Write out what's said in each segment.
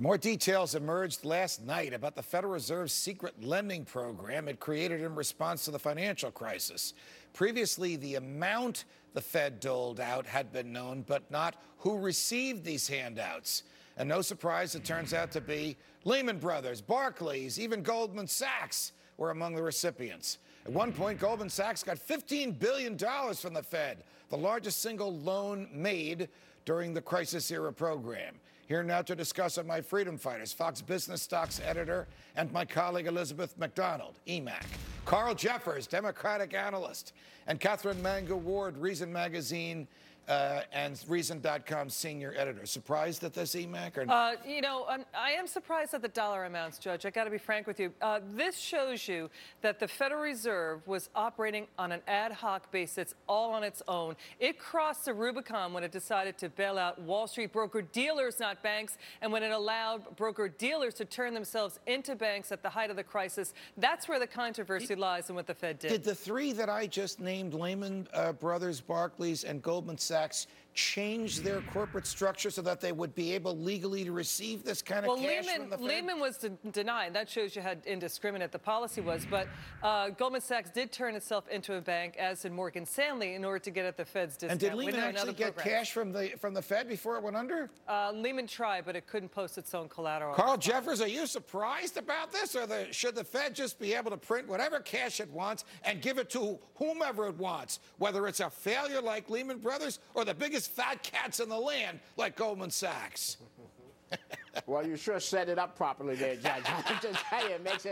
More details emerged last night about the Federal Reserve's secret lending program it created in response to the financial crisis. Previously, the amount the Fed doled out had been known, but not who received these handouts. And no surprise, it turns out to be Lehman Brothers, Barclays, even Goldman Sachs were among the recipients. At one point, Goldman Sachs got $15 billion from the Fed, the largest single loan made during the crisis-era program. Here now to discuss are my freedom fighters, Fox Business Stocks editor, and my colleague Elizabeth McDonald, EMAC. Carl Jeffers, Democratic analyst, and Catherine Manga-Ward, Reason Magazine and Reason.com senior editor. Surprised at this, EMAC? I am surprised at the dollar amounts, Judge. I got to be frank with you. This shows you that the Federal Reserve was operating on an ad hoc basis, all on its own. It crossed the Rubicon when it decided to bail out Wall Street broker-dealers, not banks, and when it allowed broker-dealers to turn themselves into banks at the height of the crisis. That's where the controversy lies in what the Fed did. Did the three that I just named, Lehman Brothers, Barclays, and Goldman Sachs, change their corporate structure so that they would be able legally to receive this kind of cash from the Fed? Lehman was denied. That shows you how indiscriminate the policy was. But Goldman Sachs did turn itself into a bank, as did Morgan Stanley, in order to get at the Fed's discount. And did Lehman actually get cash from the Fed before it went under? Lehman tried, but it couldn't post its own collateral. Carl Jeffers, are you surprised about this? Or should the Fed just be able to print whatever cash it wants and give it to whomever it wants, whether it's a failure like Lehman Brothers or the biggest fat cats in the land like Goldman Sachs? Well, you sure set it up properly there, Judge. I just tell you, it makes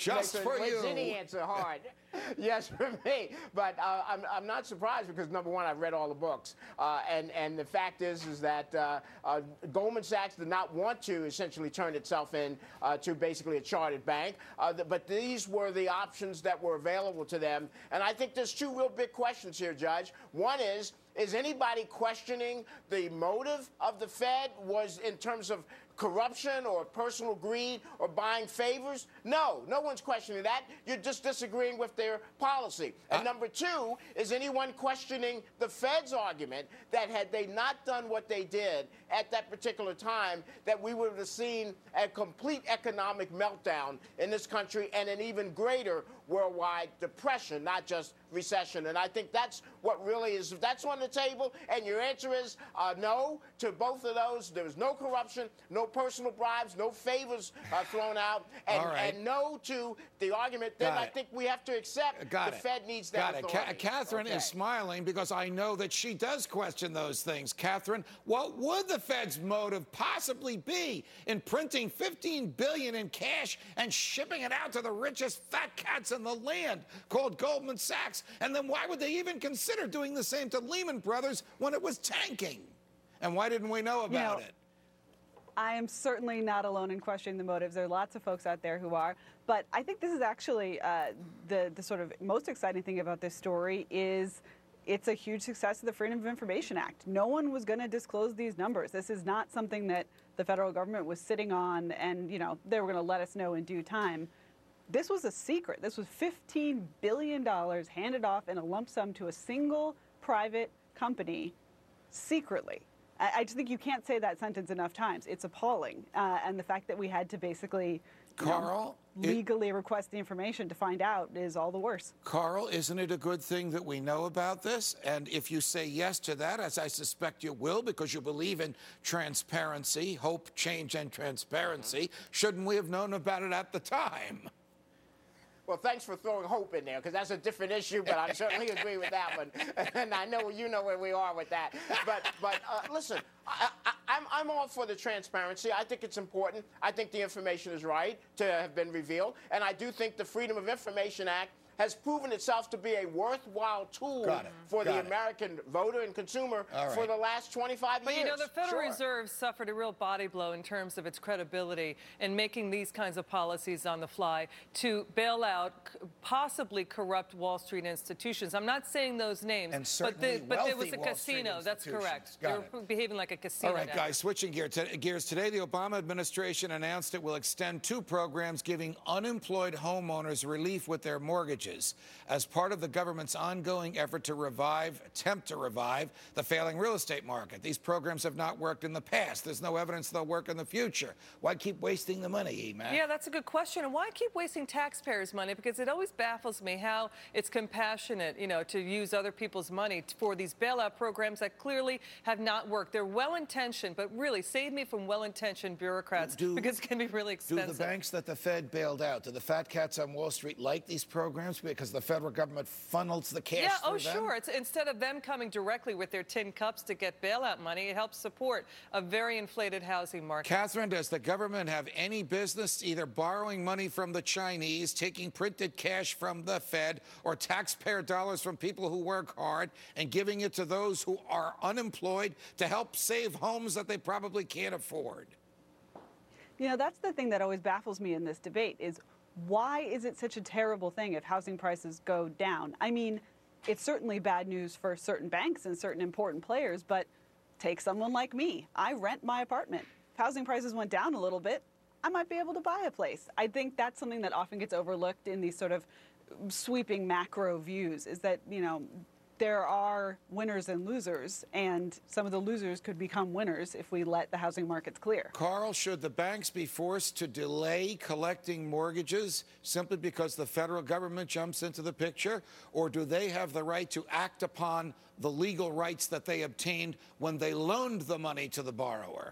any answer hard. Yes, for me. But I'm not surprised because, number one, I've read all the books. And the fact is that Goldman Sachs did not want to essentially turn itself in to basically a chartered bank. But these were the options that were available to them. And I think there's two real big questions here, Judge. One is anybody questioning the motive of the Fed was in terms of corruption or personal greed or buying favors? No one's questioning that. You're just disagreeing with their policy. And number two, is anyone questioning the Fed's argument that had they not done what they did at that particular time, that we would have seen a complete economic meltdown in this country and an even greater worldwide depression, not just recession. And I think that's what really is, if that's on the table, and your answer is no to both of those. There was no corruption, no personal bribes, no favors thrown out, and no to the argument, then I think we have to accept the Fed needs that authority. Catherine is smiling because I know that she does question those things. Catherine, what would the Fed's motive possibly be in printing $15 billion in cash and shipping it out to the richest fat cats in the land called Goldman Sachs? And then why would they even consider doing the same to Lehman Brothers when it was tanking? And why didn't we know about it? I am certainly not alone in questioning the motives. There are lots of folks out there who are. But I think this is actually the sort of most exciting thing about this story is it's a huge success of the Freedom of Information Act. No one was going to disclose these numbers. This is not something that the federal government was sitting on and, they were going to let us know in due time. This was a secret. This was $15 billion handed off in a lump sum to a single private company secretly. I just think you can't say that sentence enough times. It's appalling. And the fact that we had to basically legally request the information to find out is all the worse. Carl, isn't it a good thing that we know about this? And if you say yes to that, as I suspect you will, because you believe in transparency, hope, change, and transparency, shouldn't we have known about it at the time? Well, thanks for throwing hope in there, because that's a different issue, but I certainly agree with that one. And I know you know where we are with that. But listen, I'm all for the transparency. I think it's important. I think the information is right to have been revealed. And I do think the Freedom of Information Act has proven itself to be a worthwhile tool for the American voter and consumer for the last 25 years. But, the Federal Reserve suffered a real body blow in terms of its credibility in making these kinds of policies on the fly to bail out possibly corrupt Wall Street institutions. I'm not saying those names, but there was a casino. That's correct. They're behaving like a casino. All right, guys, switching gears. Today, the Obama administration announced it will extend two programs giving unemployed homeowners relief with their mortgages. mortgages as part of the government's ongoing effort to attempt to revive the failing real estate market. These programs have not worked in the past. There's no evidence they'll work in the future. Why keep wasting the money, Mac? Yeah, that's a good question. And why keep wasting taxpayers' money? Because it always baffles me how it's compassionate, to use other people's money for these bailout programs that clearly have not worked. They're well-intentioned, but really save me from well-intentioned bureaucrats because it can be really expensive. Do the banks that the Fed bailed out, do the fat cats on Wall Street like these programs because the federal government funnels the cash through them? Sure. It's instead of them coming directly with their tin cups to get bailout money, it helps support a very inflated housing market. Catherine, does the government have any business either borrowing money from the Chinese, taking printed cash from the Fed, or taxpayer dollars from people who work hard and giving it to those who are unemployed to help save homes that they probably can't afford? That's the thing that always baffles me in this debate is why is it such a terrible thing if housing prices go down? I mean, it's certainly bad news for certain banks and certain important players, but take someone like me. I rent my apartment. If housing prices went down a little bit, I might be able to buy a place. I think that's something that often gets overlooked in these sort of sweeping macro views is that, there are winners and losers, and some of the losers could become winners if we let the housing markets clear. Carl, should the banks be forced to delay collecting mortgages simply because the federal government jumps into the picture, or do they have the right to act upon the legal rights that they obtained when they loaned the money to the borrower?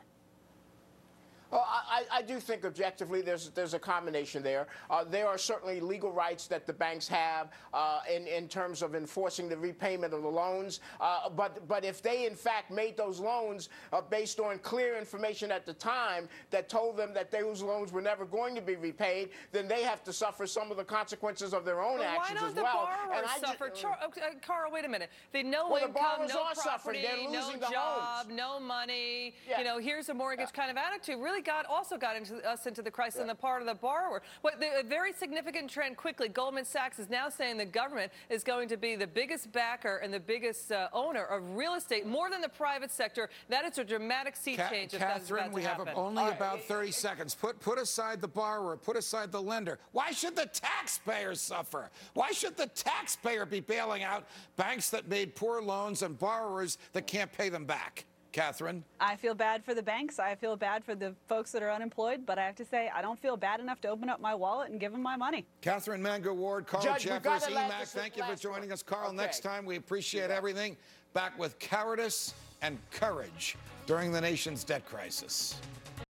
Well, I do think objectively there's a combination there. There are certainly legal rights that the banks have in terms of enforcing the repayment of the loans. But if they, in fact, made those loans based on clear information at the time that told them that those loans were never going to be repaid, then they have to suffer some of the consequences of their own actions as well. Why don't the borrowers suffer? Carl, wait a minute. They no income, no property, no job, no money. Yeah. Here's a mortgage kind of attitude. Really also got us into the crisis on the part of the borrower. But a very significant trend quickly. Goldman Sachs is now saying the government is going to be the biggest backer and the biggest owner of real estate, more than the private sector. That is a dramatic sea change. Catherine, we have only about 30 seconds. Put aside the borrower. Put aside the lender. Why should the taxpayer suffer? Why should the taxpayer be bailing out banks that made poor loans and borrowers that can't pay them back? Catherine? I feel bad for the banks. I feel bad for the folks that are unemployed. But I have to say, I don't feel bad enough to open up my wallet and give them my money. Catherine Mangu-Ward, Carl Jeffers, EMAC, thank you for joining us. Carl, next time we appreciate everything. Back with cowardice and courage during the nation's debt crisis.